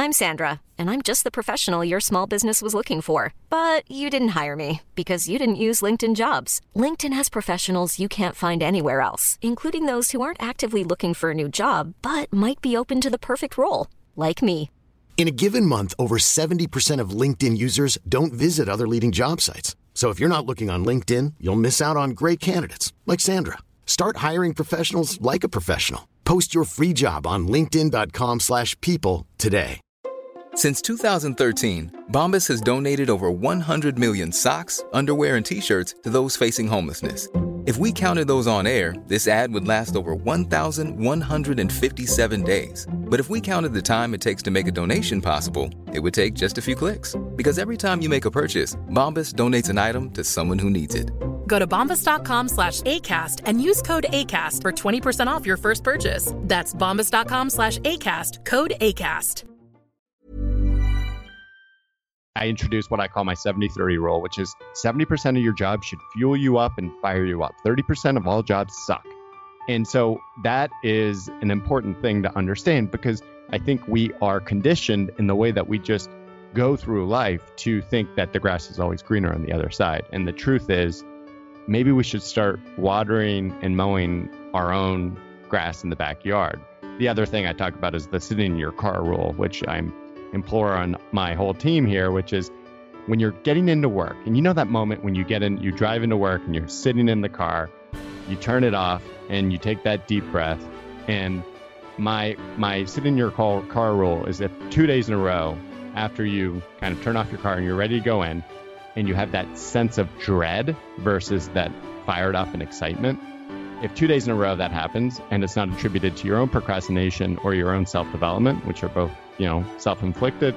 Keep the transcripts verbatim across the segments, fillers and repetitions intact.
I'm Sandra, and I'm just the professional your small business was looking for. But you didn't hire me because you didn't use LinkedIn Jobs. LinkedIn has professionals you can't find anywhere else, including those who aren't actively looking for a new job, but might be open to the perfect role, like me. In a given month, over seventy percent of LinkedIn users don't visit other leading job sites. So if you're not looking on LinkedIn, you'll miss out on great candidates like Sandra. Start hiring professionals like a professional. Post your free job on linkedin dot com slash people today. Since two thousand thirteen, Bombas has donated over one hundred million socks, underwear, and T-shirts to those facing homelessness. If we counted those on air, this ad would last over one thousand one hundred fifty-seven days. But if we counted the time it takes to make a donation possible, it would take just a few clicks. Because every time you make a purchase, Bombas donates an item to someone who needs it. Go to bombas.com slash ACAST and use code ACAST for twenty percent off your first purchase. That's bombas.com slash ACAST, code ACAST. I introduced what I call my seventy thirty rule, which is seventy percent of your job should fuel you up and fire you up. thirty percent of all jobs suck. And so that is an important thing to understand, because I think we are conditioned in the way that we just go through life to think that the grass is always greener on the other side. And the truth is, maybe we should start watering and mowing our own grass in the backyard. The other thing I talk about is the sitting in your car rule, which I'm implore on my whole team here, which is when you're getting into work, and you know that moment when you get in, you drive into work and you're sitting in the car, you turn it off and you take that deep breath. And my my sit in your car, car rule is that two days in a row after you kind of turn off your car and you're ready to go in, and you have that sense of dread versus that fired up and excitement. If two days in a row that happens and it's not attributed to your own procrastination or your own self-development, which are both, you know, self-inflicted,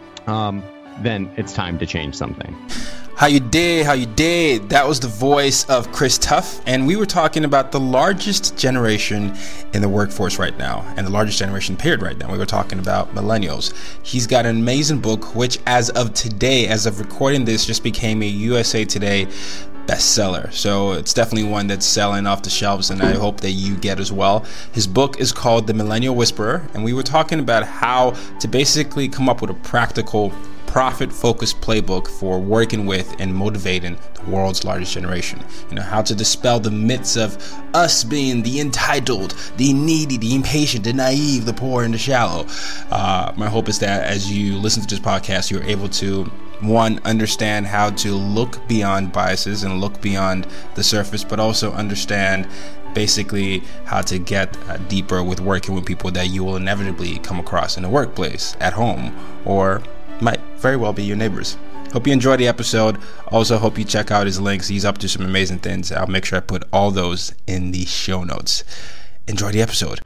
um, then it's time to change something. How you did, how you did. That was the voice of Chris Tuff, and we were talking about the largest generation in the workforce right now, and the largest generation period right now. We were talking about millennials. He's got an amazing book, which as of today, as of recording this, just became a U S A Today bestseller. So it's definitely one that's selling off the shelves, and I hope that you get as well. His book is called The Millennial Whisperer, and we were talking about how to basically come up with a practical, profit-focused playbook for working with and motivating the world's largest generation. You know, how to dispel the myths of us being the entitled, the needy, the impatient, the naive, the poor, and the shallow. Uh, my hope is that as you listen to this podcast, you're able to, one, understand how to look beyond biases and look beyond the surface, but also understand basically how to get uh, deeper with working with people that you will inevitably come across in the workplace, at home, or might very well be your neighbors. Hope you enjoy the episode. Also hope you check out his links. He's up to some amazing things. I'll make sure I put all those in the show notes. Enjoy the episode.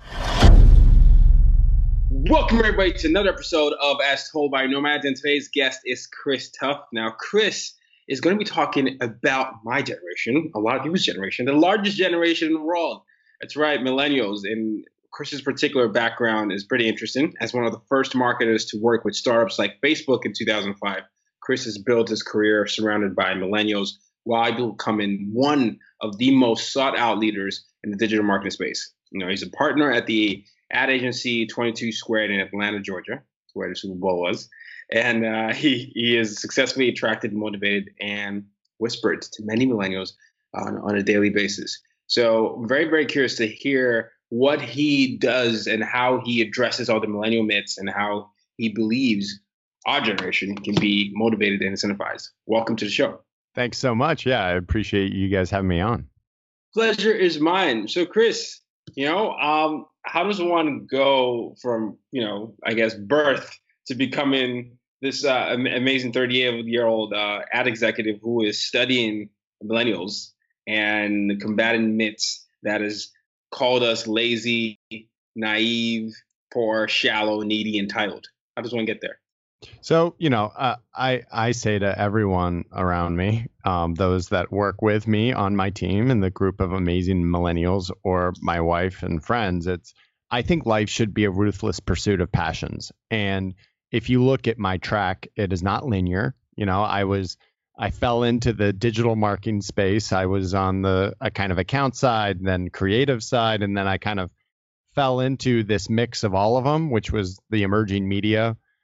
Welcome everybody to another episode of As Told by Nomads, and today's guest is Chris Tuff. Now Chris is going to be talking about my generation, a lot of people's generation, the largest generation in the world. That's right, millennials. And Chris's particular background is pretty interesting. As one of the first marketers to work with startups like Facebook in two thousand five, Chris has built his career surrounded by millennials while becoming one of the most sought out leaders in the digital marketing space. You know, he's a partner at the ad agency twenty-two Squared in Atlanta, Georgia, where the Super Bowl was. And uh, he, he is successfully attracted, motivated, and whispered to many millennials on, on a daily basis. So I'm very, very curious to hear what he does and how he addresses all the millennial myths and how he believes our generation can be motivated and incentivized. Welcome to the show. Thanks so much. Yeah, I appreciate you guys having me on. Pleasure is mine. So Chris, you know, um, how does one go from, you know, I guess birth to becoming this uh, amazing thirty-eight-year-old uh, ad executive who is studying millennials and combating myths that is called us lazy, naive, poor, shallow, needy, entitled? How does one get there? So, you know, uh, I, I say to everyone around me, um, those that work with me on my team and the group of amazing millennials, or my wife and friends, it's, I think life should be a ruthless pursuit of passions. And if you look at my track, it is not linear. You know, I was, I fell into the digital marketing space. I was on the a kind of account side, then creative side, and then I kind of fell into this mix of all of them, which was the emerging media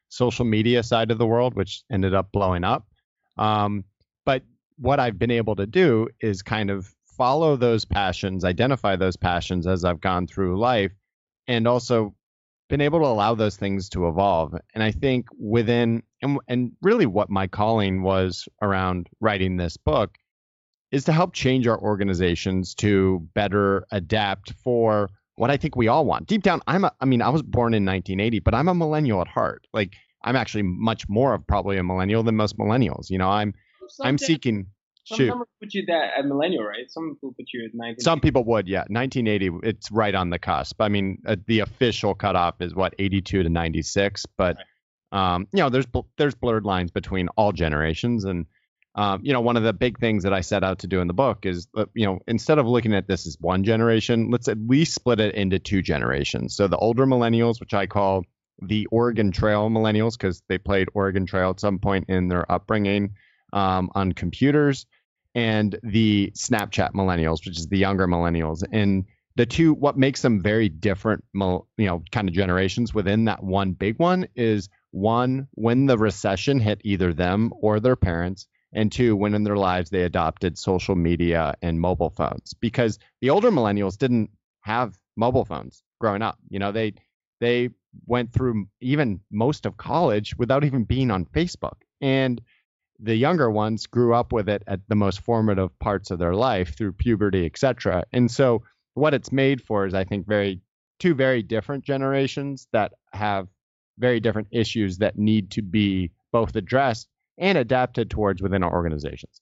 social media side of the world, which ended up blowing up. Um, but what I've been able to do is kind of follow those passions, identify those passions as I've gone through life, and also been able to allow those things to evolve. And I think within, and, and really what my calling was around writing this book is to help change our organizations to better adapt for what I think we all want. Deep down, I'm a, I mean, I was born in nineteen eighty, but I'm a millennial at heart. Like, I'm actually much more of probably a millennial than most millennials. You know, I'm Some I'm days- seeking. Some Shoot. numbers put you that at millennial, right? Some people put you at nineteen. Some people would, yeah. nineteen eighty, it's right on the cusp. I mean, uh, the official cutoff is what, eighty-two to ninety-six. But um, you know, there's bl- there's blurred lines between all generations. And um, you know, one of the big things that I set out to do in the book is, uh, you know, instead of looking at this as one generation, let's at least split it into two generations. So the older millennials, which I call the Oregon Trail millennials, because they played Oregon Trail at some point in their upbringing um, on computers, and the Snapchat millennials, which is the younger millennials. And the two, what makes them very different, you know, kind of generations within that one big one is, one, when the recession hit either them or their parents, and two, when in their lives they adopted social media and mobile phones. Because the older millennials didn't have mobile phones growing up. You know, they they went through even most of college without even being on Facebook. And the younger ones grew up with it at the most formative parts of their life through puberty, et cetera. And so what it's made for is, I think, very two very different generations that have very different issues that need to be both addressed and adapted towards within our organizations.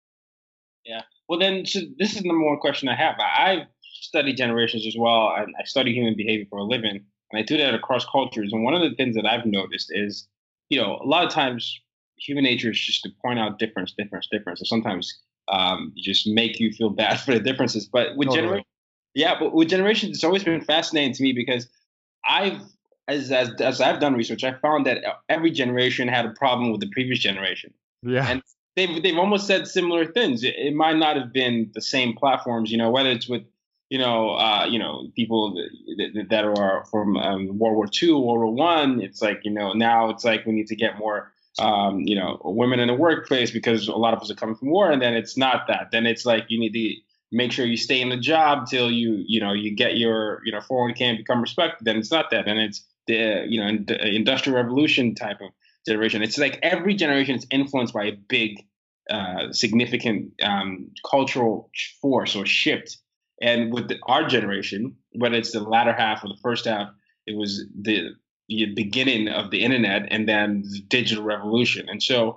Yeah. Well, then, so this is the number one question I have. I- I've studied generations as well. I, I study human behavior for a living, and I do that across cultures. And one of the things that I've noticed is, you know, a lot of times human nature is just to point out difference, difference, difference. And sometimes um, just make you feel bad for the differences. But with Totally. generation, yeah, but with generations, it's always been fascinating to me because I've, as, as as I've done research, I found that every generation had a problem with the previous generation. Yeah. And they've they've almost said similar things. It, it might not have been the same platforms, you know, whether it's with, you know, uh, you know, people that, that, that are from um, World War Two, World War One. It's like, you know, now it's like we need to get more, um, you know, women in the workplace because a lot of us are coming from war. And then it's not that. Then it's like you need to make sure you stay in the job till you, you know, you get your, you know, four oh one k and become respected. Then it's not that. And it's the, you know, the industrial revolution type of generation. It's like every generation is influenced by a big, uh, significant um, cultural force or shift. And with the, our generation, whether it's the latter half or the first half, it was the, the beginning of the internet and then the digital revolution. And so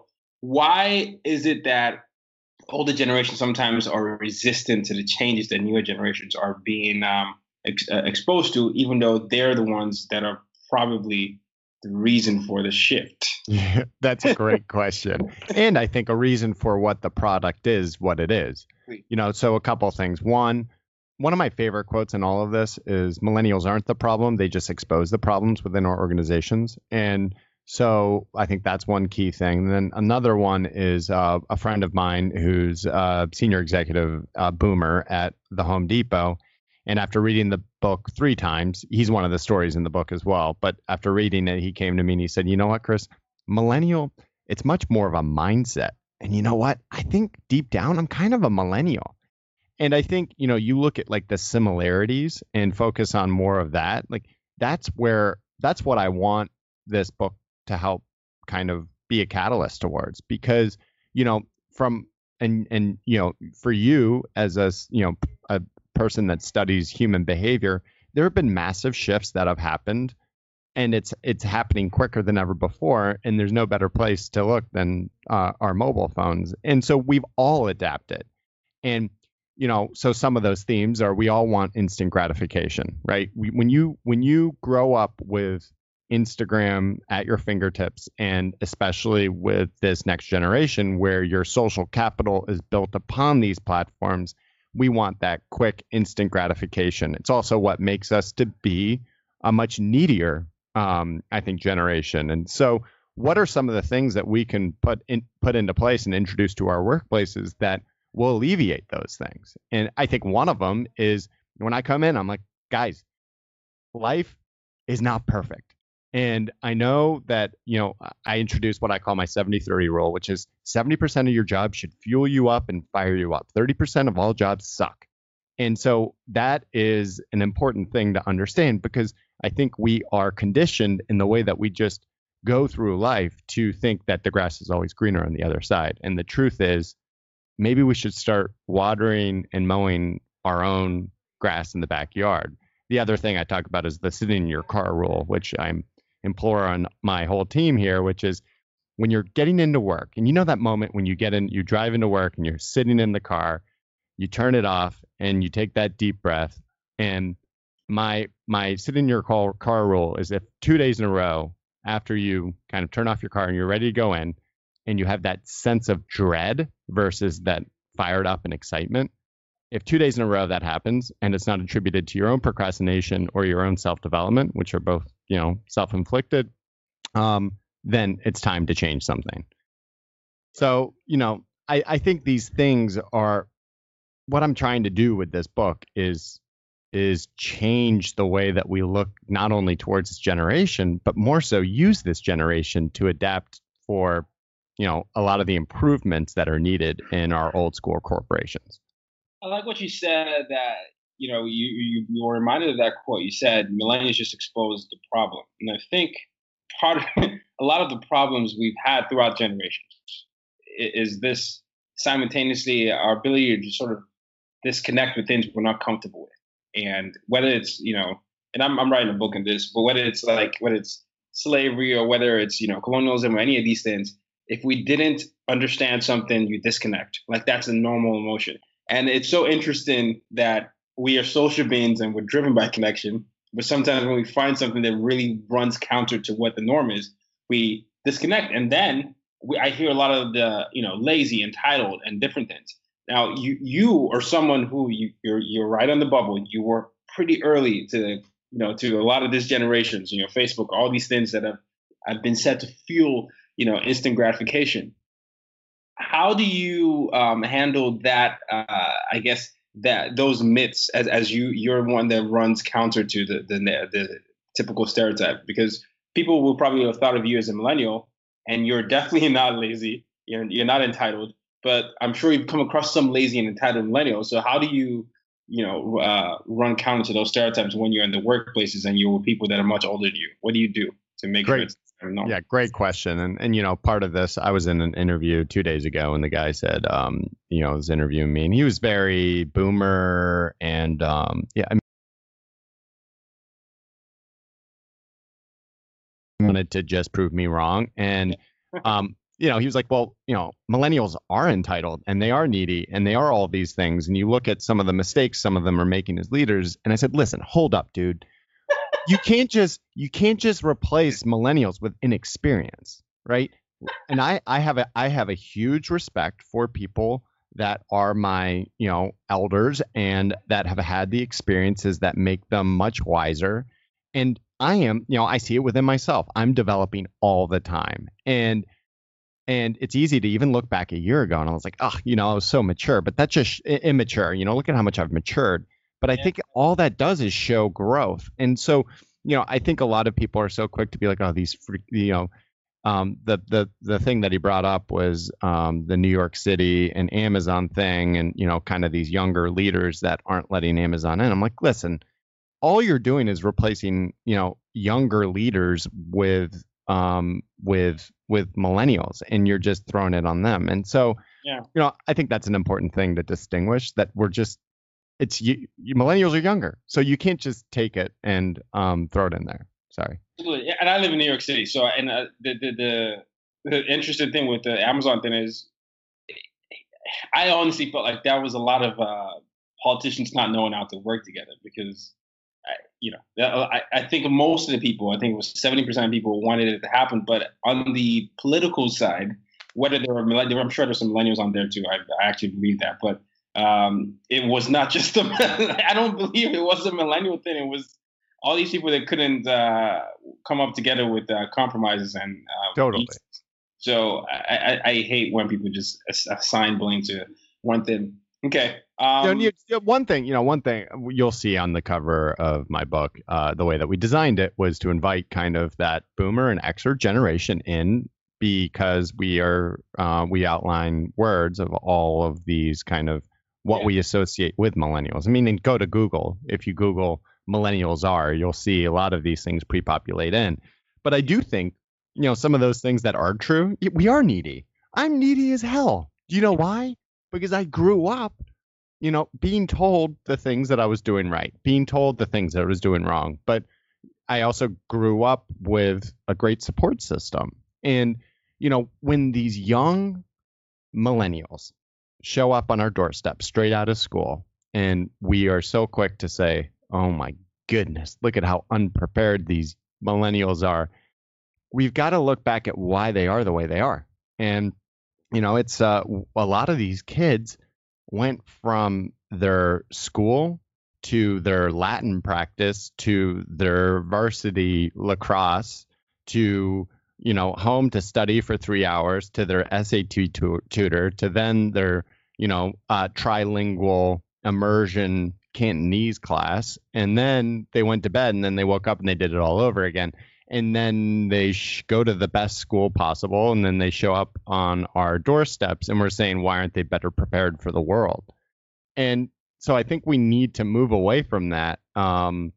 why is it that older generations sometimes are resistant to the changes that newer generations are being um, ex- uh, exposed to, even though they're the ones that are probably the reason for the shift? Yeah, that's a great question. And I think a reason for what the product is, what it is. You know, so a couple of things. One, one of my favorite quotes in all of this is millennials aren't the problem. They just expose the problems within our organizations. And so I think that's one key thing. And then another one is uh, a friend of mine who's a senior executive uh, boomer at the Home Depot. And after reading the book three times, he's one of the stories in the book as well. But after reading it, he came to me and he said, you know what, Chris, millennial, it's much more of a mindset. And you know what? I think deep down, I'm kind of a millennial. And I think, you know, you look at like the similarities and focus on more of that. Like that's where, that's what I want this book to help kind of be a catalyst towards. Because, you know, from, and, and, you know, for you as a, you know, a person that studies human behavior, there have been massive shifts that have happened, and it's it's happening quicker than ever before. And there's no better place to look than uh, our mobile phones. And so we've all adapted. And you know, so some of those themes are, we all want instant gratification, right? We, when you when you grow up with Instagram at your fingertips, and especially with this next generation where your social capital is built upon these platforms, we want that quick, instant gratification. It's also what makes us to be a much needier, um, I think, generation. And so what are some of the things that we can put in, put into place and introduce to our workplaces that will alleviate those things? And I think one of them is, when I come in, I'm like, guys, life is not perfect. And I know that, you know, I introduced what I call my seventy thirty rule, which is seventy percent of your job should fuel you up and fire you up. thirty percent of all jobs suck. And so that is an important thing to understand, because I think we are conditioned in the way that we just go through life to think that the grass is always greener on the other side. And the truth is, maybe we should start watering and mowing our own grass in the backyard. The other thing I talk about is the sitting in your car rule, which I'm implore on my whole team here, which is when you're getting into work, and you know that moment when you get in, you drive into work and you're sitting in the car, you turn it off and you take that deep breath. And my my sit in your car, car rule is, if two days in a row after you kind of turn off your car and you're ready to go in, and you have that sense of dread versus that fired up and excitement, if two days in a row that happens and it's not attributed to your own procrastination or your own self-development, which are both, you know, self-inflicted, um, then it's time to change something. So, you know, I, I think these things are what I'm trying to do with this book is is change the way that we look not only towards this generation, but more so use this generation to adapt for, you know, a lot of the improvements that are needed in our old school corporations. I like what you said, that, you know, you, you, you were reminded of that quote. You said, millennials just exposed the problem. And I think part of a lot of the problems we've had throughout generations is this simultaneously our ability to sort of disconnect with things we're not comfortable with. And whether it's, you know, and I'm, I'm writing a book on this, but whether it's like, whether it's slavery or whether it's, you know, colonialism or any of these things, if we didn't understand something, you disconnect. Like, that's a normal emotion. And it's so interesting that we are social beings and we're driven by connection. But sometimes when we find something that really runs counter to what the norm is, we disconnect. And then we, I hear a lot of the, you know, lazy, entitled, and different things. Now, you you are someone who you, you're you're right on the bubble. You were pretty early to, you know, to a lot of this generations, you know, Facebook, all these things that have, have been set to fuel, you know, instant gratification. How do you um, handle that? Uh, I guess that those myths, as as you you're one that runs counter to the the, the typical stereotype, because people will probably have thought of you as a millennial, and you're definitely not lazy. You're you're not entitled, but I'm sure you've come across some lazy and entitled millennials. So how do you you know uh, run counter to those stereotypes when you're in the workplaces and you're with people that are much older than you? What do you do to make Great. sure it's Yeah, great question. And, and, you know, part of this, I was in an interview two days ago and the guy said, um, you know, was interviewing me and he was very boomer and, um, yeah, I mean, wanted to just prove me wrong. And, um, you know, he was like, well, you know, millennials are entitled and they are needy and they are all these things. And you look at some of the mistakes some of them are making as leaders. And I said, listen, hold up, dude. You can't just you can't just replace millennials with inexperience, right? And I, I have a I have a huge respect for people that are my, you know, elders and that have had the experiences that make them much wiser. And I am, you know, I see it within myself. I'm developing all the time. And and it's easy to even look back a year ago and I was like, oh, you know, I was so mature, but that's just immature. You know, look at how much I've matured. But I yeah. think all that does is show growth. And so, you know, I think a lot of people are so quick to be like, oh, these, free, you know, um, the the the thing that he brought up was um, the New York City and Amazon thing and, you know, kind of these younger leaders that aren't letting Amazon in. I'm like, listen, all you're doing is replacing, you know, younger leaders with um, with with millennials and you're just throwing it on them. And so, yeah. you know, I think that's an important thing to distinguish, that we're just It's you, you. Millennials are younger, so you can't just take it and um, throw it in there. Sorry. Absolutely. And I live in New York City, so and uh, the, the the the interesting thing with the Amazon thing is, I honestly felt like that was a lot of uh, politicians not knowing how to work together because, I, you know, I, I think most of the people, I think it was seventy percent of people wanted it to happen, but on the political side, whether there were millennials, I'm sure there's some millennials on there too. I, I actually believe that, but. Um, it was not just a, I don't believe it was a millennial thing. It was all these people that couldn't uh, come up together with uh, compromises and uh, totally. Eats. So I, I, I hate when people just assign blame to one thing. Okay, Um, you know, one thing, you know, one thing you'll see on the cover of my book, uh, the way that we designed it was to invite kind of that boomer and Xer generation in, because we are uh, we outline words of all of these kind of what Yeah. we associate with millennials. I mean, and go to Google. If you Google millennials are, you'll see a lot of these things pre-populate in. But I do think, you know, some of those things that are true, we are needy. I'm needy as hell. Do you know why? Because I grew up, you know, being told the things that I was doing right, being told the things that I was doing wrong. But I also grew up with a great support system. And, you know, when these young millennials show up on our doorstep straight out of school, and we are so quick to say, oh my goodness, look at how unprepared these millennials are. We've got to look back at why they are the way they are. And, you know, it's uh, a lot of these kids went from their school to their Latin practice to their varsity lacrosse to, you know, home to study for three hours to their S A T tu- tutor to then their, you know, uh, trilingual immersion Cantonese class. And then they went to bed and then they woke up and they did it all over again. And then they sh- go to the best school possible. And then they show up on our doorsteps and we're saying, why aren't they better prepared for the world? And so I think we need to move away from that um,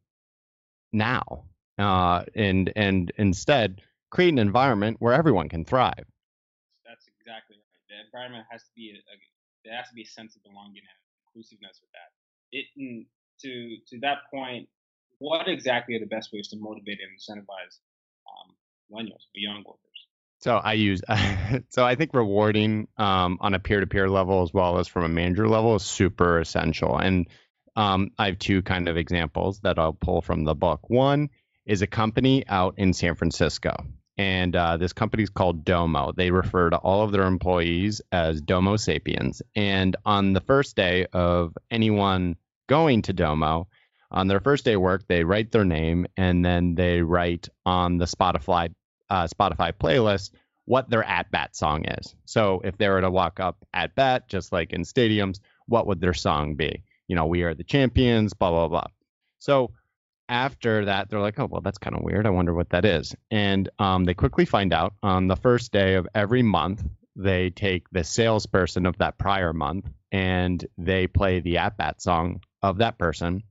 now uh, and and instead create an environment where everyone can thrive. That's exactly right. The environment has to be a, a there has to be a sense of belonging and inclusiveness with that. It mm, to to that point, what exactly are the best ways to motivate and incentivize um, millennials, young workers? So I use, so I think rewarding um, on a peer-to-peer level as well as from a manager level is super essential. And um, I have two kind of examples that I'll pull from the book. One is a company out in San Francisco, and uh, this company is called Domo. They refer to all of their employees as Domo Sapiens. And on the first day of anyone going to Domo, on their first day of work, they write their name and then they write on the Spotify uh, Spotify playlist what their at-bat song is. So if they were to walk up at bat, just like in stadiums, what would their song be? You know, we are the champions, blah, blah, blah. So after that, they're like, oh, well, that's kind of weird. I wonder what that is. And um, they quickly find out on the first day of every month, they take the salesperson of that prior month and they play the at-bat song of that person.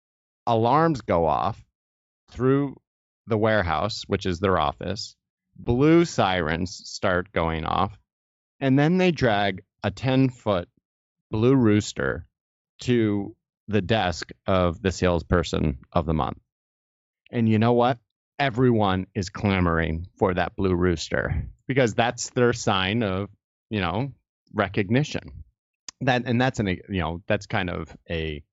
Alarms go off through the warehouse, which is their office. Blue sirens start going off. And then they drag a ten-foot blue rooster to the desk of the salesperson of the month. And you know what? Everyone is clamoring for that blue rooster because that's their sign of, you know, recognition. That and that's an, you know, that's kind of a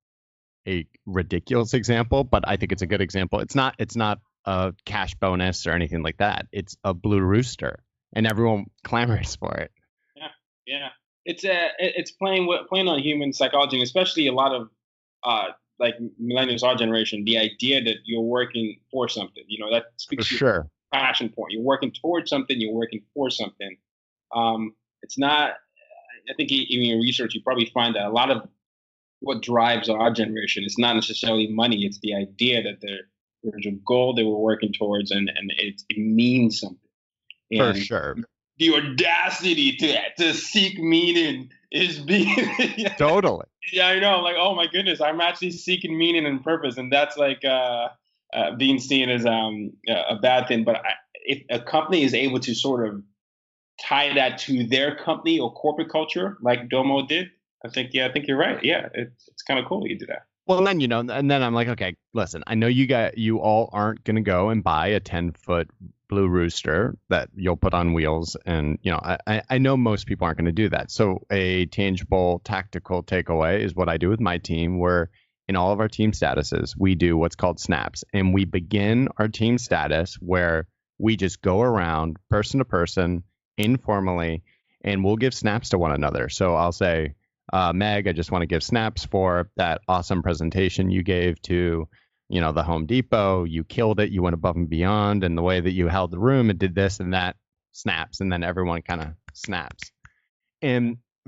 a ridiculous example, but I think it's a good example. It's not it's not a cash bonus or anything like that. It's a blue rooster, and everyone clamors for it. Yeah, yeah. It's a it's playing with, playing on human psychology, and especially a lot of uh like millennials, our generation. The idea that you're working for something, you know, that speaks For to sure. your passion point. You're working towards something. You're working for something. Um, it's not. I think in your research, you probably find that a lot of what drives our generation is not necessarily money. It's the idea that there, there's a goal that we're working towards, and and it, it means something. For And sure. the audacity to to seek meaning is being Totally. yeah, I know. Like, oh my goodness, I'm actually seeking meaning and purpose, and that's like uh, uh, being seen as um a bad thing. But I, if a company is able to sort of tie that to their company or corporate culture, like Domo did, I think yeah, I think you're right. Yeah, it's it's kind of cool that you do that. Well, and then, you know, and then I'm like, okay, listen, I know you got you all aren't going to go and buy a ten foot blue rooster that you'll put on wheels. And, you know, I, I know most people aren't going to do that. So a tangible tactical takeaway is what I do with my team, where in all of our team statuses, we do what's called snaps. And we begin our team status where we just go around person to person informally, and we'll give snaps to one another. So I'll say, Uh, Meg, I just want to give snaps for that awesome presentation you gave to, you know, the Home Depot. You killed it. You went above and beyond. And the way that you held the room and did this and that, snaps. And then everyone kind of snaps. And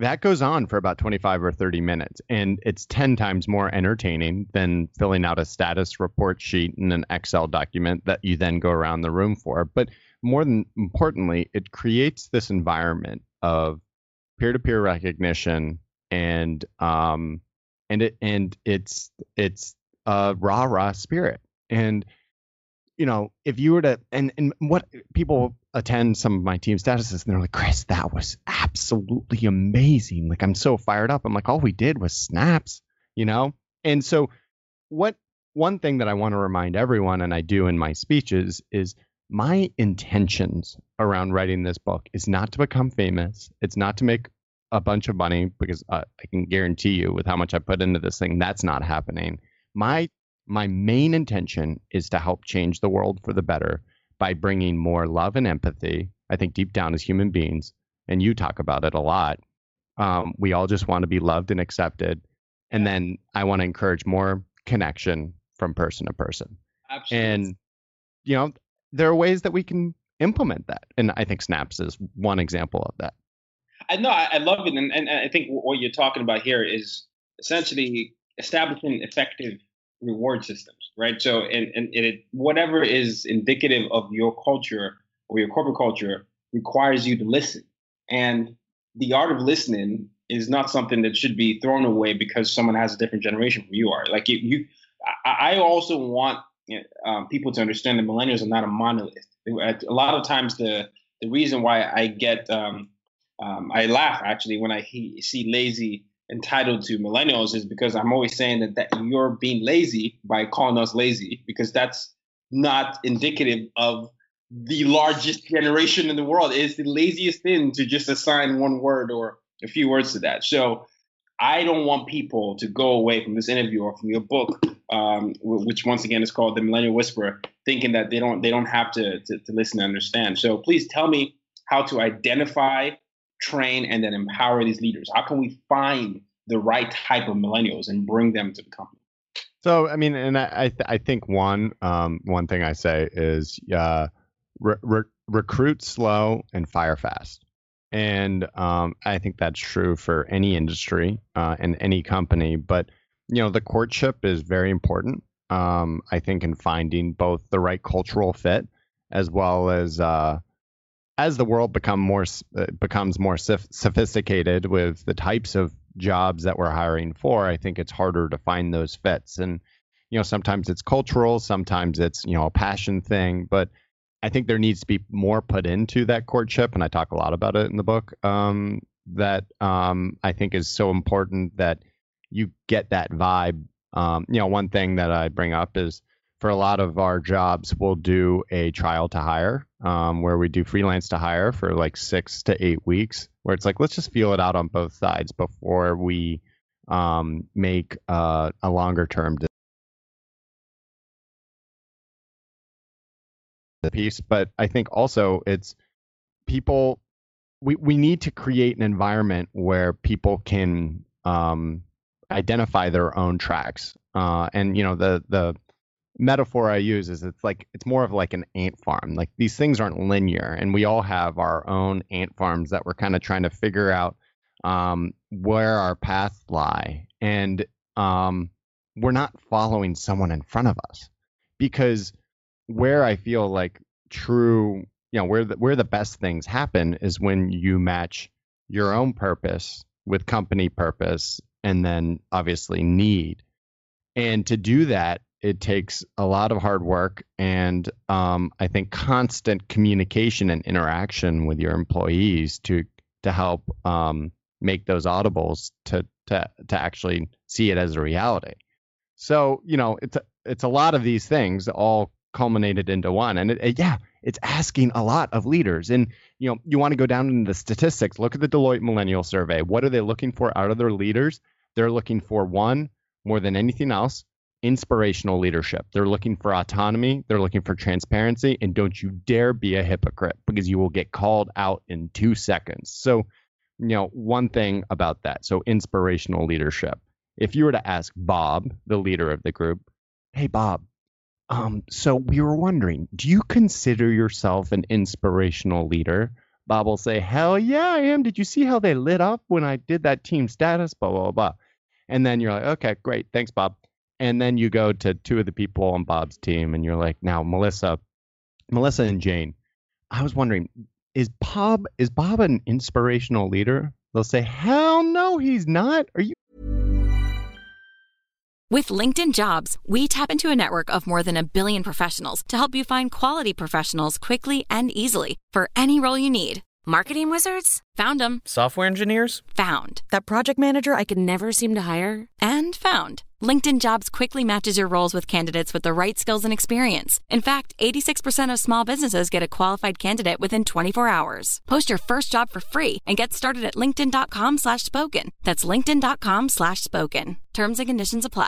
that goes on for about twenty-five or thirty minutes, and it's ten times more entertaining than filling out a status report sheet in an Excel document that you then go around the room for. But more than importantly, it creates this environment of peer-to-peer recognition, and um and it and it's it's a rah rah spirit. And you know, if you were to, and, and what people attend some of my team statuses and they're like, Chris, that was absolutely amazing. Like, I'm so fired up. I'm like, all we did was snaps, you know? And so what, one thing that I want to remind everyone, and I do in my speeches, is my intentions around writing this book is not to become famous. It's not to make a bunch of money, because uh, I can guarantee you with how much I put into this thing, that's not happening. My My main intention is to help change the world for the better by bringing more love and empathy. I think deep down as human beings, and you talk about it a lot, um, we all just want to be loved and accepted. And then I want to encourage more connection from person to person. Absolutely. And, you know, there are ways that we can implement that. And I think Snaps is one example of that. I know, I, I love it. And, and I think what you're talking about here is essentially establishing effective reward systems, right? So, and, and it, whatever is indicative of your culture or your corporate culture requires you to listen. And the art of listening is not something that should be thrown away because someone has a different generation from you are. Like you, you I, I also want um, people to understand that millennials are not a monolith. A lot of times, the the reason why I get um, um, I laugh actually when I he, see lazy entitled to millennials is because I'm always saying that, that you're being lazy by calling us lazy, because that's not indicative of the largest generation in the world. It's the laziest thing to just assign one word or a few words to that. So I don't want people to go away from this interview or from your book, um, which once again is called The Millennial Whisperer, thinking that they don't they don't have to, to, to listen and understand. So please tell me how to identify, train, and then empower these leaders. How can we find the right type of millennials and bring them to the company? So, I mean, and I I, th- I think one um, one thing I say is uh, re- re- recruit slow and fire fast. And um, I think that's true for any industry uh, and any company. But, you know, the courtship is very important, um, I think, in finding both the right cultural fit as well as uh, as the world become more uh, becomes more soph- sophisticated with the types of jobs that we're hiring for. I think it's harder to find those fits. And, you know, sometimes it's cultural, sometimes it's, you know, a passion thing. But I think there needs to be more put into that courtship, and I talk a lot about it in the book, um, that um, I think is so important that you get that vibe. Um, you know, one thing that I bring up is for a lot of our jobs, we'll do a trial to hire, um, where we do freelance to hire for like six to eight weeks, where it's like, let's just feel it out on both sides before we um, make uh, a longer term decision. Piece. But I think also it's people, we, we need to create an environment where people can um, identify their own tracks. Uh, and, you know, the, the metaphor I use is it's like, it's more of like an ant farm. Like these things aren't linear, and we all have our own ant farms that we're kind of trying to figure out um, where our paths lie. And um, we're not following someone in front of us, because where I feel like true, you know, where the, where the best things happen is when you match your own purpose with company purpose, and then obviously need. And to do that, it takes a lot of hard work and um, I think constant communication and interaction with your employees to to help um, make those audibles to to to actually see it as a reality. So, you know, it's a, it's a lot of these things all culminated into one. And it, it, yeah, it's asking a lot of leaders. And, you know, you want to go down into the statistics, look at the Deloitte Millennial Survey. What are they looking for out of their leaders? They're looking for, one, more than anything else, inspirational leadership. They're looking for autonomy. They're looking for transparency. And don't you dare be a hypocrite, because you will get called out in two seconds. So, you know, one thing about that. So inspirational leadership. If you were to ask Bob, the leader of the group, hey, Bob, Um, so we were wondering, do you consider yourself an inspirational leader? Bob will say, hell yeah, I am. Did you see how they lit up when I did that team status? Blah, blah, blah. And then you're like, okay, great. Thanks, Bob. And then you go to two of the people on Bob's team and you're like, now, Melissa, Melissa and Jane, I was wondering, is Bob, is Bob an inspirational leader? They'll say, hell no, he's not. Are you? With LinkedIn Jobs, we tap into a network of more than a billion professionals to help you find quality professionals quickly and easily for any role you need. Marketing wizards? Found them. Software engineers? Found. That project manager I could never seem to hire? And found. LinkedIn Jobs quickly matches your roles with candidates with the right skills and experience. In fact, eighty-six percent of small businesses get a qualified candidate within twenty-four hours. Post your first job for free and get started at linkedin.com slash spoken. That's linkedin.com slash spoken. Terms and conditions apply.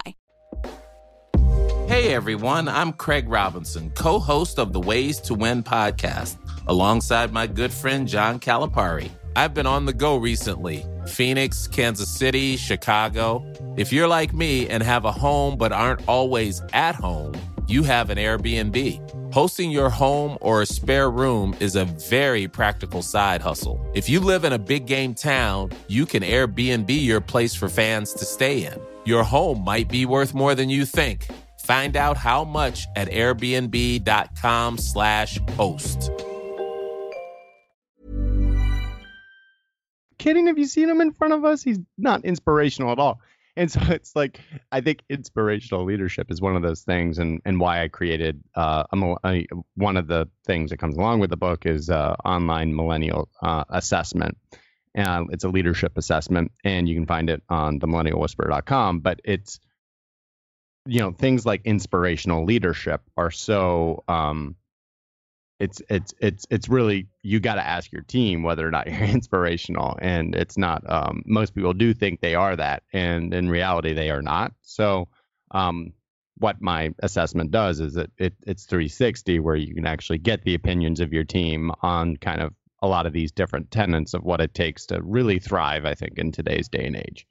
Hey everyone, I'm Craig Robinson, co-host of the Ways to Win podcast, alongside my good friend John Calipari. I've been on the go recently. Phoenix, Kansas City, Chicago. If you're like me and have a home but aren't always at home, you have an Airbnb. Hosting your home or a spare room is a very practical side hustle. If you live in a big game town, you can Airbnb your place for fans to stay in. Your home might be worth more than you think. Find out how much at airbnb.com slash host. Kidding, have you seen him in front of us? He's not inspirational at all. And so it's like, I think inspirational leadership is one of those things, and, and why I created uh, a, a, one of the things that comes along with the book is uh, online millennial uh, assessment. Uh, it's a leadership assessment, and you can find it on the millennial whisperer dot com. But it's, you know, things like inspirational leadership are so um, it's it's it's it's really, you got to ask your team whether or not you're inspirational, and it's not. Um, most people do think they are that, and in reality they are not. So um, what my assessment does is that it it's three sixty, where you can actually get the opinions of your team on kind of a lot of these different tenets of what it takes to really thrive, I think, in today's day and age.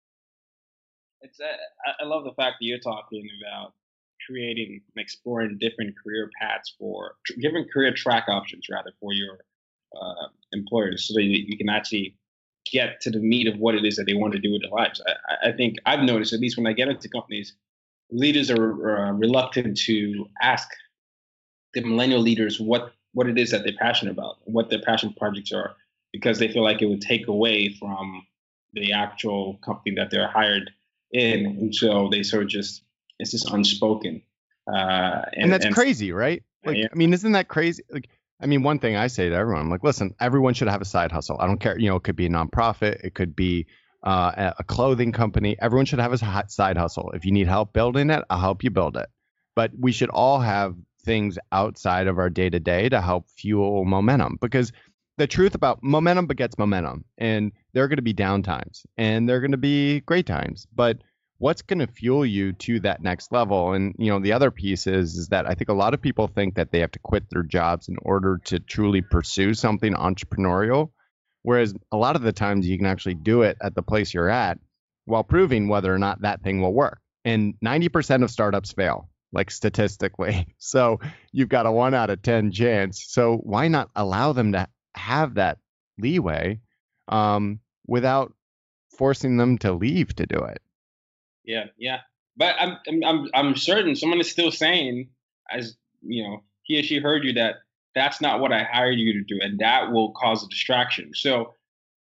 It's uh, I love the fact that you're talking about creating and exploring different career paths for different career track options, rather, for your uh, employers, so that you can actually get to the meat of what it is that they want to do with their lives. I, I think I've noticed, at least when I get into companies, leaders are uh, reluctant to ask the millennial leaders what what it is that they're passionate about, what their passion projects are, because they feel like it would take away from the actual company that they're hired in. And so they sort of just, it's just unspoken. Uh, and, and that's and, crazy, right? Like, yeah. I mean, isn't that crazy? Like, I mean, one thing I say to everyone, I'm like, listen, everyone should have a side hustle. I don't care. You know, it could be a nonprofit. It could be uh, a clothing company. Everyone should have a side hustle. If you need help building it, I'll help you build it. But we should all have things outside of our day-to-day to help fuel momentum, because the truth about momentum begets momentum, and there are going to be down times and there are going to be great times, but what's going to fuel you to that next level? And, you know, the other piece is, is that I think a lot of people think that they have to quit their jobs in order to truly pursue something entrepreneurial, whereas a lot of the times you can actually do it at the place you're at while proving whether or not that thing will work. And ninety percent of startups fail, like statistically. So you've got a one out of ten chance. So why not allow them to have that leeway um, without forcing them to leave to do it? Yeah, yeah. But I'm, I'm, I'm certain someone is still saying, as you know, he or she heard you, that that's not what I hired you to do, and that will cause a distraction. So,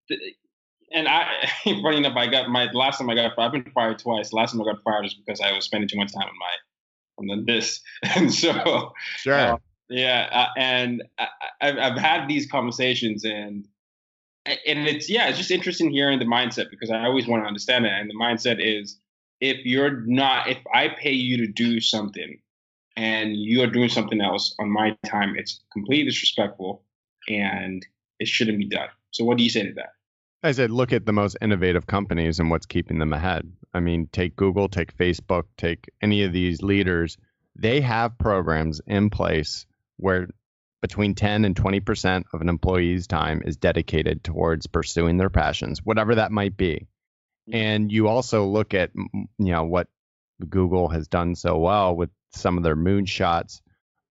and I, funny enough, I got my last time I got fired. I've been fired twice. Last time I got fired is because I was spending too much time on my on this, and so sure, uh, yeah. Uh, and I, I've I've had these conversations, and and it's yeah, it's just interesting hearing the mindset, because I always want to understand it. And the mindset is, if you're not, if I pay you to do something and you're doing something else on my time, it's completely disrespectful and it shouldn't be done. So what do you say to that? I said, look at the most innovative companies and what's keeping them ahead. I mean, take Google, take Facebook, take any of these leaders. They have programs in place where between ten and twenty percent of an employee's time is dedicated towards pursuing their passions, whatever that might be. And you also look at, you know, what Google has done so well with some of their moonshots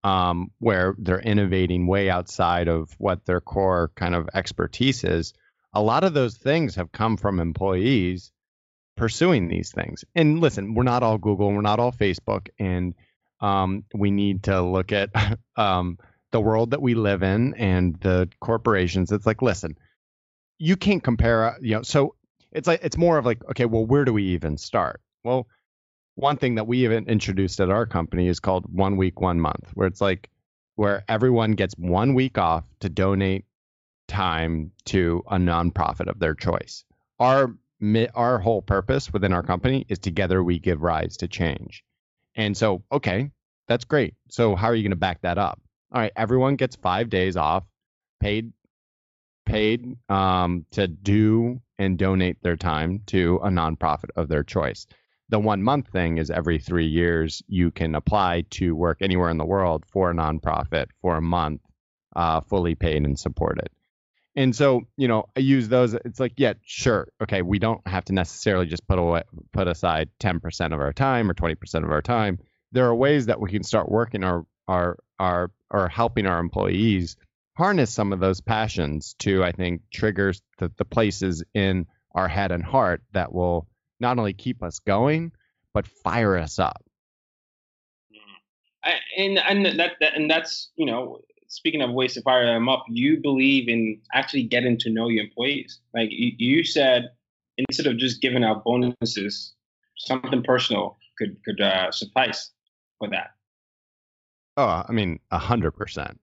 um, where they're innovating way outside of what their core kind of expertise is. A lot of those things have come from employees pursuing these things. And listen, we're not all Google, we're not all Facebook, and um, we need to look at um, the world that we live in and the corporations. It's like, listen, you can't compare, you know, so it's like, it's more of like, okay, well, where do we even start? Well, one thing that we even introduced at our company is called One Week, One Month, where it's like, where everyone gets one week off to donate time to a nonprofit of their choice. Our our whole purpose within our company is together we give rise to change. And so, okay, that's great. So how are you going to back that up? All right, everyone gets five days off, paid, paid um, to do and donate their time to a nonprofit of their choice. The one month thing is every three years you can apply to work anywhere in the world for a nonprofit for a month, uh, fully paid and supported. And so, you know, I use those. It's like, yeah, sure. Okay, we don't have to necessarily just put away, put aside ten percent of our time or twenty percent of our time. There are ways that we can start working our, our, our, or helping our employees harness some of those passions to, I think, trigger the, the places in our head and heart that will not only keep us going, but fire us up. I, and and that, that and that's, you know, speaking of ways to fire them up, you believe in actually getting to know your employees. Like you, you said, instead of just giving out bonuses, something personal could could uh, suffice for that. Oh, I mean, a hundred percent.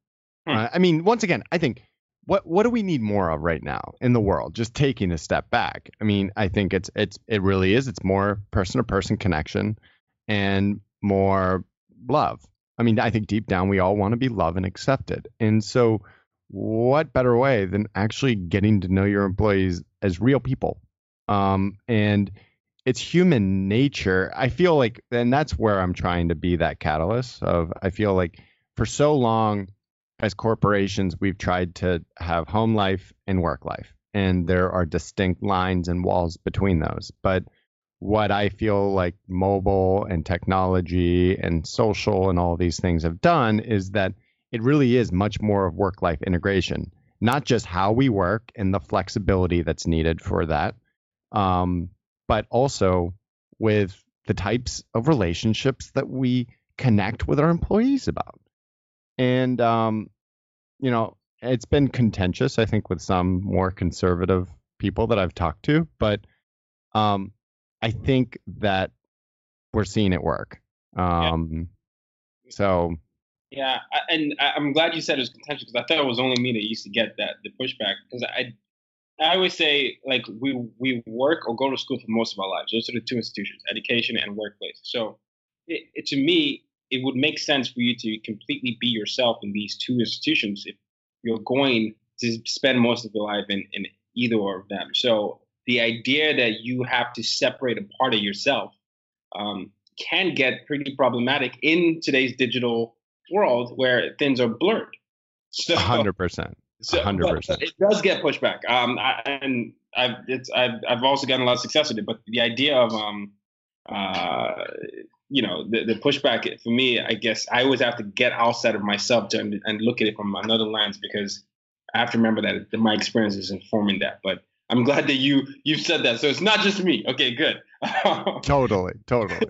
I mean, once again, I think what what do we need more of right now in the world? Just taking a step back. I mean, I think it's it's it really is. It's more person to person connection and more love. I mean, I think deep down we all want to be loved and accepted. And so what better way than actually getting to know your employees as real people? Um, and it's human nature. I feel like, and that's where I'm trying to be that catalyst of, I feel like for so long as corporations, we've tried to have home life and work life, and there are distinct lines and walls between those. But what I feel like mobile and technology and social and all these things have done is that it really is much more of work-life integration, not just how we work and the flexibility that's needed for that, um, but also with the types of relationships that we connect with our employees about. And, um, you know, it's been contentious, I think, with some more conservative people that I've talked to, but um, I think that we're seeing it work. Um, yeah. So. Yeah, and I'm glad you said it was contentious, because I thought it was only me that used to get that, the pushback. Because I, I always say, like, we we work or go to school for most of our lives. Those are the two institutions, education and workplace. So it, it, to me, it would make sense for you to completely be yourself in these two institutions if you're going to spend most of your life in, in either of them. So the idea that you have to separate a part of yourself um, can get pretty problematic in today's digital world where things are blurred. So, one hundred percent. one hundred percent. It does get pushback. Um, I, and I've, it's, I've, I've also gotten a lot of success with it. But the idea of, um, uh, you know, the, the pushback for me, I guess I always have to get outside of myself to, and look at it from another lens, because I have to remember that, that my experience is informing that. But I'm glad that you you said that. So it's not just me. Okay, good. Totally, totally.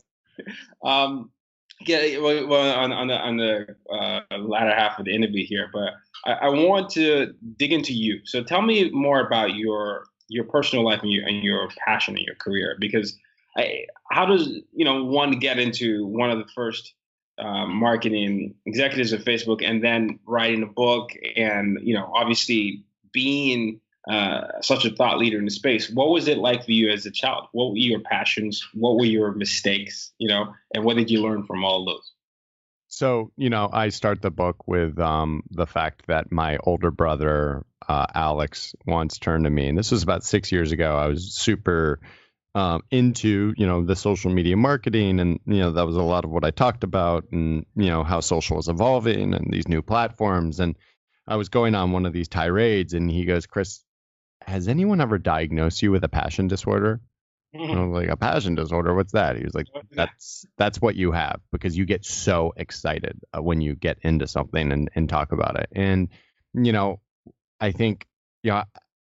um, yeah, well, on, on the on the uh, latter half of the interview here, but I, I want to dig into you. So tell me more about your your personal life and your and your passion in your career, because I, how does you know one get into one of the first uh, marketing executives of Facebook, and then writing a book, and you know obviously being uh, such a thought leader in the space? What was it like for you as a child? What were your passions? What were your mistakes? You know, and what did you learn from all of those? So, you know, I start the book with um, the fact that my older brother, uh, Alex, once turned to me, and this was about six years ago. I was super um, into, you know, the social media marketing, and, you know, that was a lot of what I talked about, and, you know, how social was evolving and these new platforms. And I was going on one of these tirades, and he goes, "Chris, has anyone ever diagnosed you with a passion disorder?" I was like, a passion disorder? What's that? He was like, that's that's what you have, because you get so excited uh, when you get into something and, and talk about it. And, you know, I think, yeah,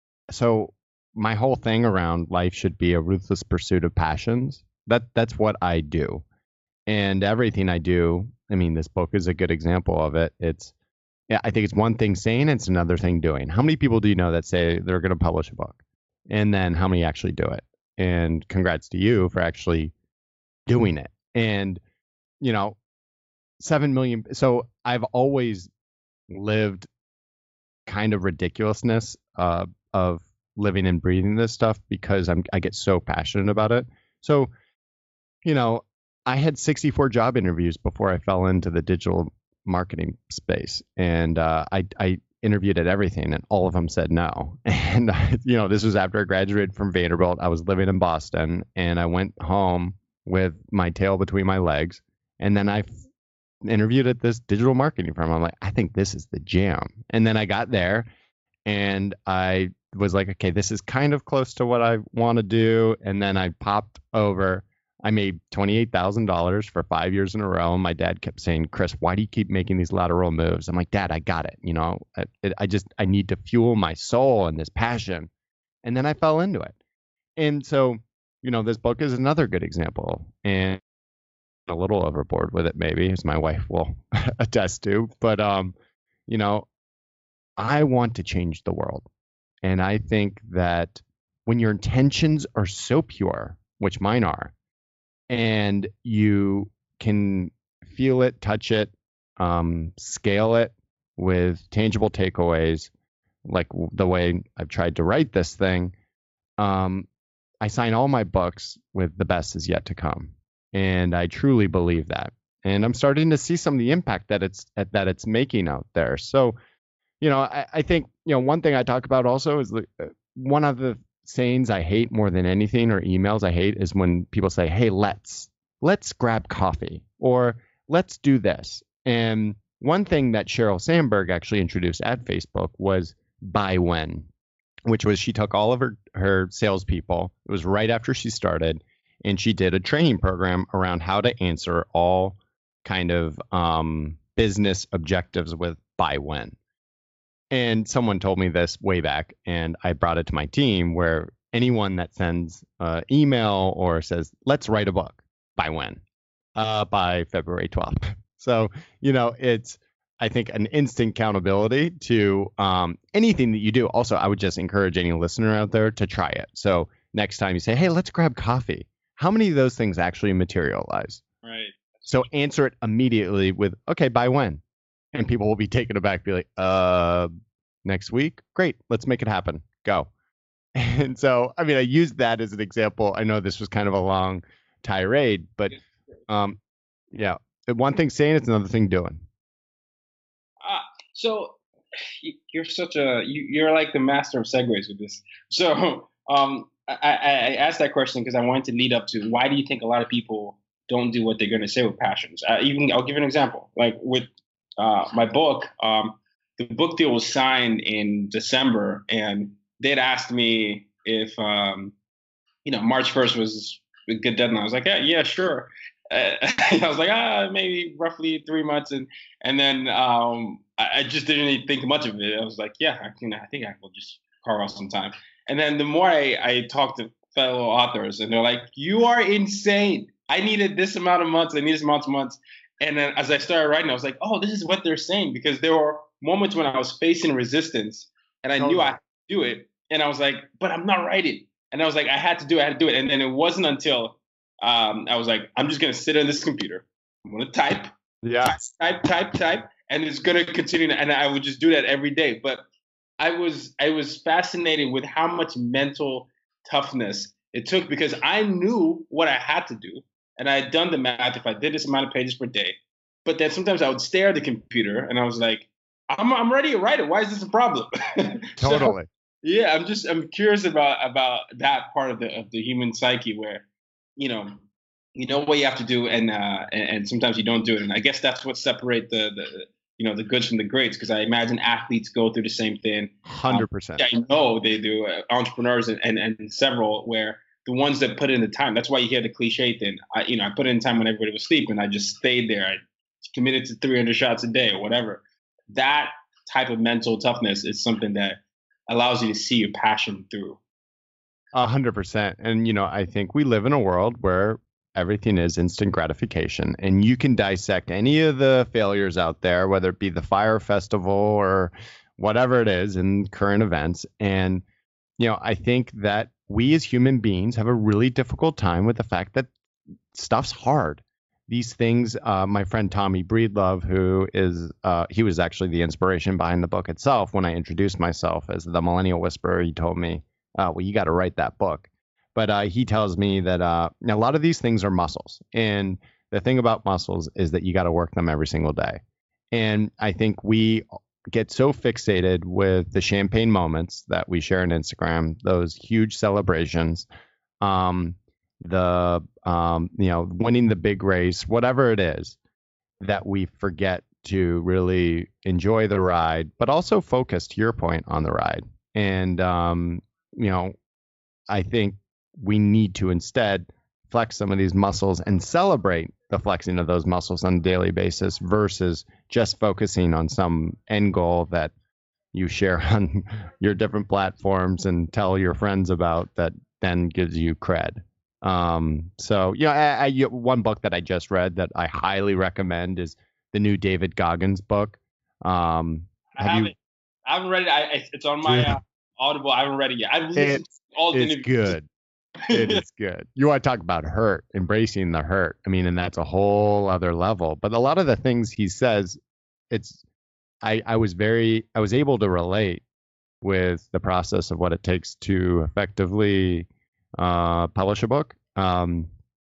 so my whole thing around life should be a ruthless pursuit of passions. That that's what I do. And everything I do, I mean, this book is a good example of it. It's, yeah, I think it's one thing saying, it's another thing doing. How many people do you know that say they're going to publish a book? And then how many actually do it? And congrats to you for actually doing it. And, you know, seven million. So I've always lived kind of ridiculousness uh, of living and breathing this stuff because I'm, I get so passionate about it. So, you know, I had sixty-four job interviews before I fell into the digital marketing space. And uh, I, I interviewed at everything and all of them said no. And, you know, this was after I graduated from Vanderbilt. I was living in Boston and I went home with my tail between my legs. And then I f- interviewed at this digital marketing firm. I'm like, I think this is the jam. And then I got there and I was like, okay, this is kind of close to what I want to do. And then I popped over. I made twenty-eight thousand dollars for five years in a row. And my dad kept saying, Chris, why do you keep making these lateral moves? I'm like, Dad, I got it. You know, I, I just, I need to fuel my soul and this passion. And then I fell into it. And so, you know, this book is another good example, and a little overboard with it, maybe, as my wife will attest to. But, um, you know, I want to change the world. And I think that when your intentions are so pure, which mine are, and you can feel it, touch it, um, scale it with tangible takeaways, like the way I've tried to write this thing, um, I sign all my books with the best is yet to come. And I truly believe that. And I'm starting to see some of the impact that it's that it's making out there. So, you know, I, I think, you know, one thing I talk about also is the, one of the sayings I hate more than anything, or emails I hate, is when people say, hey, let's, let's grab coffee, or let's do this. And one thing that Sheryl Sandberg actually introduced at Facebook was buy when, which was she took all of her, her salespeople. It was right after she started. And she did a training program around how to answer all kind of um, business objectives with buy when. And someone told me this way back, and I brought it to my team, where anyone that sends uh, email or says, let's write a book, by when? Uh, by February twelfth. So, you know, it's, I think, an instant accountability to um, anything that you do. Also, I would just encourage any listener out there to try it. So next time you say, hey, let's grab coffee, how many of those things actually materialize? Right. So answer it immediately with, okay, by when? And people will be taken aback, be like, uh, next week? Great, let's make it happen. Go. And so, I mean, I used that as an example. I know this was kind of a long tirade, but um, yeah, one thing saying, it's another thing doing. Uh, so you're such a, you, you're like the master of segues with this. So um, I, I asked that question because I wanted to lead up to, why do you think a lot of people don't do what they're going to say with passions? Uh, even I'll give you an example. Like with uh, my book, um, the book deal was signed in December, and they'd asked me if, um, you know, March first was a good deadline. I was like, yeah, yeah, sure. Uh, I was like, ah, maybe roughly three months. And and then um, I, I just didn't even think much of it. I was like, yeah, I, you know, I think I will just carve out some time. And then the more I, I talked to fellow authors, and they're like, you are insane. I needed this amount of months. I need this amount of months. And then as I started writing, I was like, oh, this is what they're saying, because there were moments when I was facing resistance and I knew I had to do it. And I was like, but I'm not writing. And I was like, I had to do it. I had to do it. And then it wasn't until um, I was like, I'm just going to sit on this computer. I'm going to type, yeah, type, type, type, and it's going to continue. And I would just do that every day. But I was, I was fascinated with how much mental toughness it took, because I knew what I had to do. And I had done the math if I did this amount of pages per day. But then sometimes I would stare at the computer and I was like, I'm I'm ready to write it. Why is this a problem? Totally. So, yeah, I'm just I'm curious about about that part of the of the human psyche where, you know, you know what you have to do, and uh and, and sometimes you don't do it. And I guess that's what separates the the you know the goods from the greats, because I imagine athletes go through the same thing. one hundred percent. Um, I know they do. Uh, entrepreneurs and, and and several where the ones that put in the time. That's why you hear the cliche thing. I, you know, I put in time when everybody was sleeping. I just stayed there. I committed to three hundred shots a day or whatever. That type of mental toughness is something that allows you to see your passion through. A hundred percent. And, you know, I think we live in a world where everything is instant gratification, and you can dissect any of the failures out there, whether it be the Fire Festival or whatever it is in current events. And, you know, I think that we as human beings have a really difficult time with the fact that stuff's hard. These things, uh, my friend Tommy Breedlove, who is, uh, he was actually the inspiration behind the book itself. When I introduced myself as the Millennial Whisperer, he told me, uh, well, you got to write that book. But uh, he tells me that uh, a lot of these things are muscles. And the thing about muscles is that you got to work them every single day. And I think we get so fixated with the champagne moments that we share on Instagram, those huge celebrations, um, the, um, you know, winning the big race, whatever it is, that we forget to really enjoy the ride, but also focus, to your point, on the ride. And, um, you know, I think we need to instead flex some of these muscles and celebrate the flexing of those muscles on a daily basis versus just focusing on some end goal that you share on your different platforms and tell your friends about that then gives you cred. Um, so, you know, I, I, one book that I just read that I highly recommend is the new David Goggins book. Um, have I haven't, you, I haven't read it. I, it's on my uh, Audible. I haven't read it yet. I've listened to all the it's interviews. Good. It is good. You want to talk about hurt, embracing the hurt. I mean, and that's a whole other level. But a lot of the things he says, it's, I, I was very, I was able to relate with the process of what it takes to effectively uh, publish a book. Um,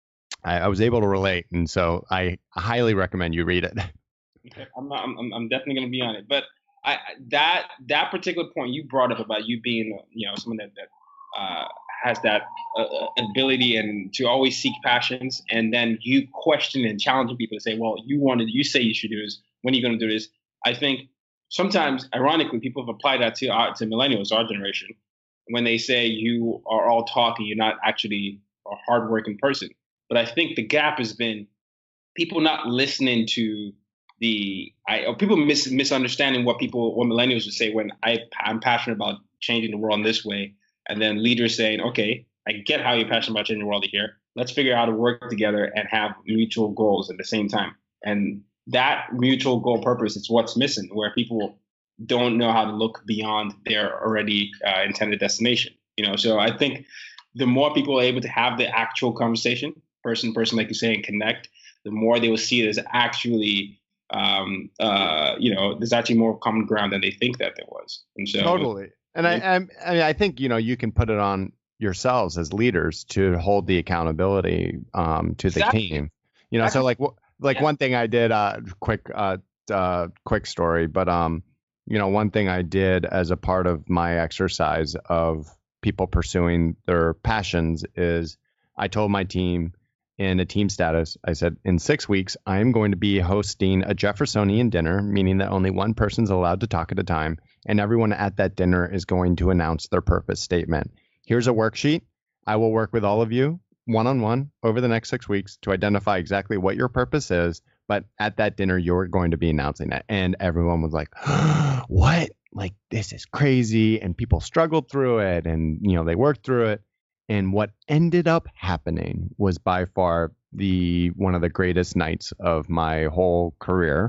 I, I was able to relate. And so I highly recommend you read it. Okay. I'm, not, I'm, I'm definitely going to be on it. But I, that, that particular point you brought up about you being, you know, someone that, that uh, has that uh, ability and to always seek passions, and then you question and challenging people to say, well, you wanted, you say you should do this. When are you going to do this? I think sometimes, ironically, people have applied that to our, to millennials, our generation, when they say you are all talking, you're not actually a hardworking person. But I think the gap has been people not listening to the, I, or people mis, misunderstanding what people, what millennials would say when I, I'm passionate about changing the world in this way. And then leaders saying, okay, I get how you're passionate about changing the world here. Let's figure out how to work together and have mutual goals at the same time. And that mutual goal purpose is what's missing, where people don't know how to look beyond their already uh, intended destination. You know, so I think the more people are able to have the actual conversation, person to person, like you say, and connect, the more they will see it as actually, um, uh, you know, there's actually more common ground than they think that there was. And so totally. And I, I, I mean, I think, you know, you can put it on yourselves as leaders to hold the accountability um, to the exactly. team. You know, exactly. so like, like yeah. one thing I did, uh, quick, uh, uh, quick story, but um, you know, one thing I did as a part of my exercise of people pursuing their passions is I told my team in a team status, I said, in six weeks, I am going to be hosting a Jeffersonian dinner, meaning that only one person's allowed to talk at a time. And everyone at that dinner is going to announce their purpose statement. Here's a worksheet. I will work with all of you one-on-one over the next six weeks to identify exactly what your purpose is. But at that dinner, you're going to be announcing it. And everyone was like, what? Like, this is crazy. And people struggled through it. And, you know, they worked through it. And what ended up happening was by far the one of the greatest nights of my whole career.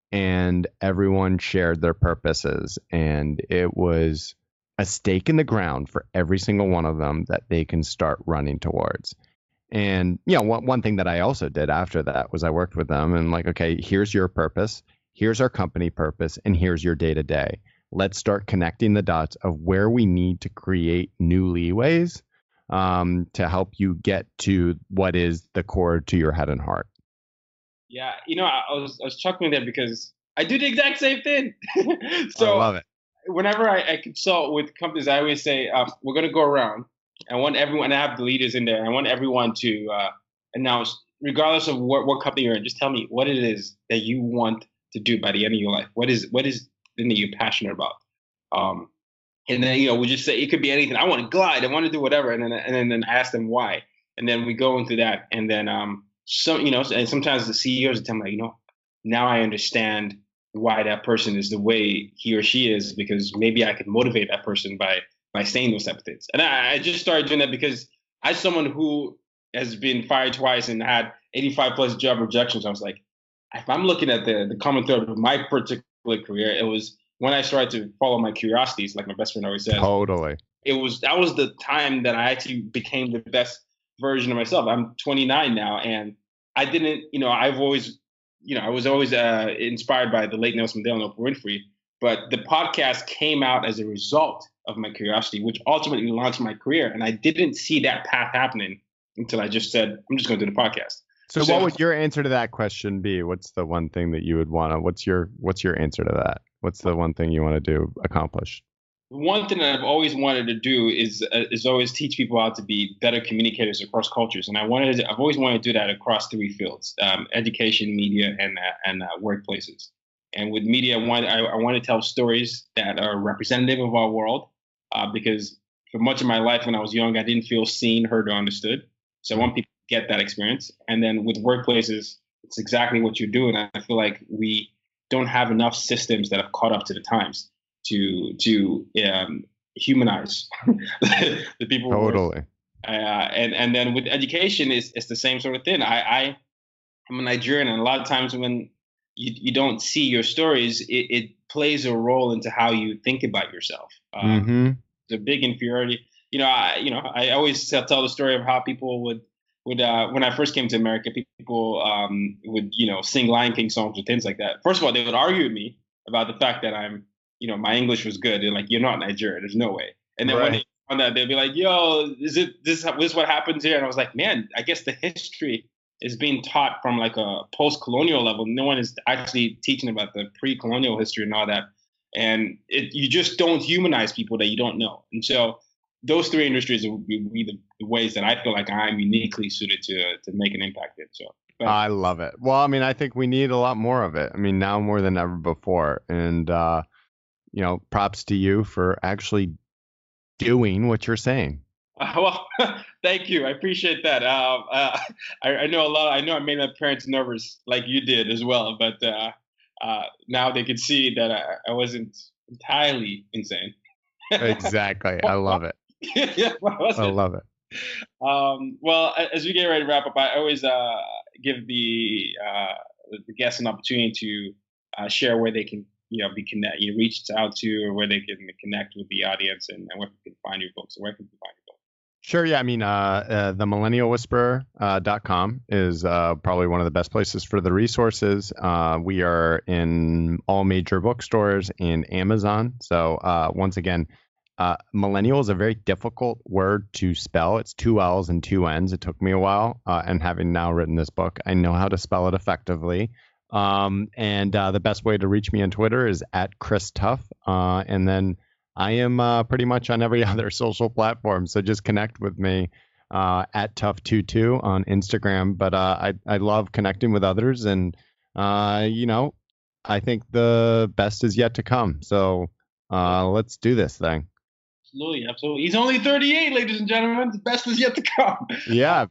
And everyone shared their purposes, and it was a stake in the ground for every single one of them that they can start running towards. And, you know, one, one thing that I also did after that was I worked with them and like, okay, here's your purpose, here's our company purpose, and here's your day to day. Let's start connecting the dots of where we need to create new leeways um, to help you get to what is the core to your head and heart. Yeah, you know, I, I was I was chuckling there because I do the exact same thing. So I love it. Whenever I, I consult with companies, I always say, uh, we're going to go around. I want everyone, I have the leaders in there. I want everyone to uh, announce, regardless of what, what company you're in, just tell me what it is that you want to do by the end of your life. What is what is the thing that you're passionate about? Um, And then, you know, we just say it could be anything. I want to glide. I want to do whatever. And then, and then, then ask them why. And then we go into that. And then, um, some, you know, and sometimes the C E Os tell me, like, you know, now I understand why that person is the way he or she is, because maybe I could motivate that person by, by saying those type of things. And I, I just started doing that because as someone who has been fired twice and had eighty-five plus job rejections, I was like, if I'm looking at the, the common thread of my particular career, it was when I started to follow my curiosities, like my best friend always says. Totally. It was, that was the time that I actually became the best version of myself. I'm twenty-nine now, and I didn't, you know, I've always, you know, I was always uh, inspired by the late Nelson Mandela and Oprah Winfrey, but the podcast came out as a result of my curiosity, which ultimately launched my career. And I didn't see that path happening until I just said, I'm just going to do the podcast. So, so what would your answer to that question be? What's the one thing that you would want to, what's your, what's your answer to that? What's the one thing you want to do, accomplish? One thing that I've always wanted to do is uh, is always teach people how to be better communicators across cultures, and I wanted to, I've always wanted to do that across three fields: um, education, media, and uh, and uh, workplaces. And with media, I want I, I want to tell stories that are representative of our world, uh, because for much of my life when I was young, I didn't feel seen, heard, or understood. So I want people to get that experience. And then with workplaces, it's exactly what you're doing. I feel like we don't have enough systems that have caught up to the times to to um, humanize the people. Totally. Uh, and and then with education, it's it's the same sort of thing. I I am a Nigerian, and a lot of times when you you don't see your stories, it, it plays a role into how you think about yourself. Um, mm-hmm. It's a big inferiority. You know, I you know I always tell the story of how people would. Would uh, when I first came to America, people um, would you know sing Lion King songs or things like that. First of all, they would argue with me about the fact that I'm you know my English was good. They're like, you're not Nigerian. There's no way. And then right. when they found that, they'd be like, yo, is it this? This is what happens here? And I was like, man, I guess the history is being taught from like a post-colonial level. No one is actually teaching about the pre-colonial history and all that. And it, you just don't humanize people that you don't know. And so those three industries would be the, the ways that I feel like I'm uniquely suited to to make an impact in. So but, I love it. Well, I mean, I think we need a lot more of it. I mean, now more than ever before. And, uh, you know, props to you for actually doing what you're saying. Uh, well, thank you. I appreciate that. Uh, uh, I, I know a lot. I know I made my parents nervous like you did as well. But uh, uh, now they can see that I, I wasn't entirely insane. Exactly. I love it. Yeah, well, I love it. Um, well, as we get ready to wrap up, I always uh, give the uh, the guests an opportunity to uh, share where they can, you know, be connect, you know, reach out to, or where they can connect with the audience, and, and where they can find your books. Where can you find your book? Sure. Yeah. I mean, uh, uh, the millennial whisperer dot com is uh, probably one of the best places for the resources. Uh, we are in all major bookstores and Amazon. So uh, once again, Uh, millennial is a very difficult word to spell. It's two L's and two N's. It took me a while. Uh, and having now written this book, I know how to spell it effectively. Um, and uh, the best way to reach me on Twitter is at Chris Tuff. Uh, and then I am uh, pretty much on every other social platform. So just connect with me uh, at Tuff twenty-two on Instagram. But uh, I, I love connecting with others. And, uh, you know, I think the best is yet to come. So uh, let's do this thing. Absolutely, absolutely. He's only thirty-eight, ladies and gentlemen. The best is yet to come. Yeah.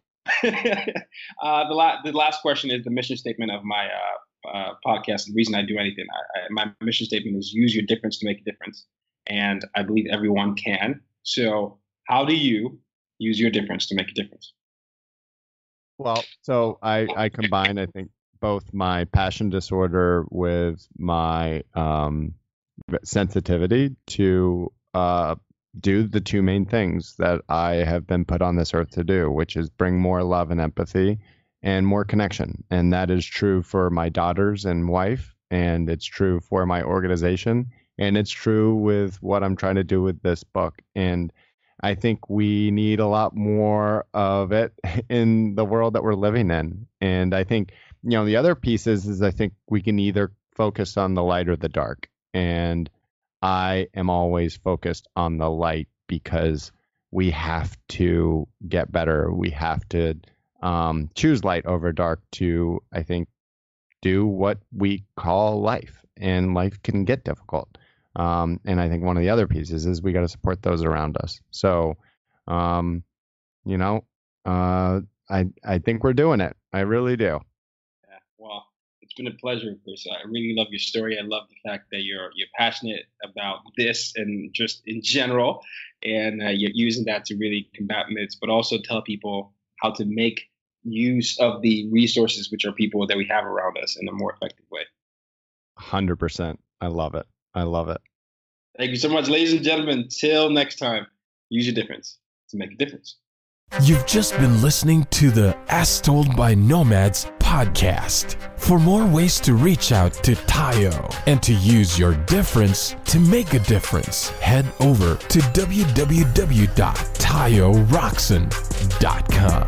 uh, the, la- the last question is the mission statement of my uh, uh, podcast. The reason I do anything, I, I, my mission statement is use your difference to make a difference. And I believe everyone can. So how do you use your difference to make a difference? Well, so I, I combine, I think, both my passion disorder with my um, sensitivity to uh, do the two main things that I have been put on this earth to do, which is bring more love and empathy and more connection. And that is true for my daughters and wife, and it's true for my organization, and it's true with what I'm trying to do with this book. And I think we need a lot more of it in the world that we're living in. And I think, you know, the other piece is, is I think we can either focus on the light or the dark. And I am always focused on the light because we have to get better. We have to um, choose light over dark to, I think, do what we call life. And life can get difficult. Um, and I think one of the other pieces is we got to support those around us. So, um, you know, uh, I I think we're doing it. I really do. Yeah, well, it's been a pleasure, Chris. I really love your story. I love the fact that you're you're passionate about this and just in general, and uh, you're using that to really combat myths, but also tell people how to make use of the resources, which are people that we have around us, in a more effective way. one hundred percent. I love it. I love it. Thank you so much, ladies and gentlemen. Till next time, use your difference to make a difference. You've just been listening to the As Told by Nomads podcast. For more ways to reach out to Tayo and to use your difference to make a difference, head over to w w w dot tayo rockson dot com.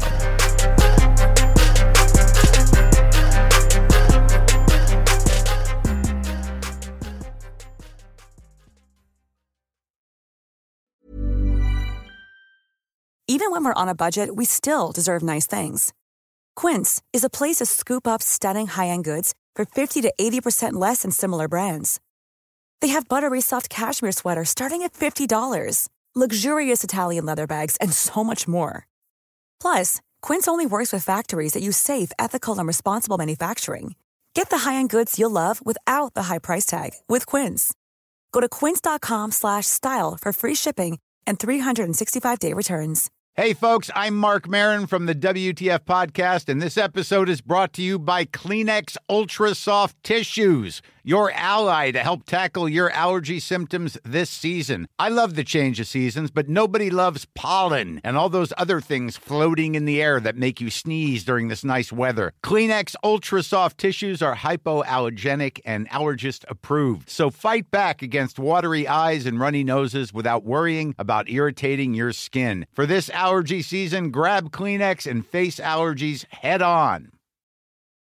Even when we're on a budget, we still deserve nice things. Quince is a place to scoop up stunning high-end goods for fifty to eighty percent less than similar brands. They have buttery soft cashmere sweaters starting at fifty dollars, luxurious Italian leather bags, and so much more. Plus, Quince only works with factories that use safe, ethical, and responsible manufacturing. Get the high-end goods you'll love without the high price tag with Quince. Go to quince.com slash style for free shipping and three sixty-five day returns. Hey, folks, I'm Mark Maron from the W T F Podcast, and this episode is brought to you by Kleenex Ultra Soft Tissues, your ally to help tackle your allergy symptoms this season. I love the change of seasons, but nobody loves pollen and all those other things floating in the air that make you sneeze during this nice weather. Kleenex Ultra Soft Tissues are hypoallergenic and allergist approved, so fight back against watery eyes and runny noses without worrying about irritating your skin. For this allergy season, grab Kleenex and face allergies head on.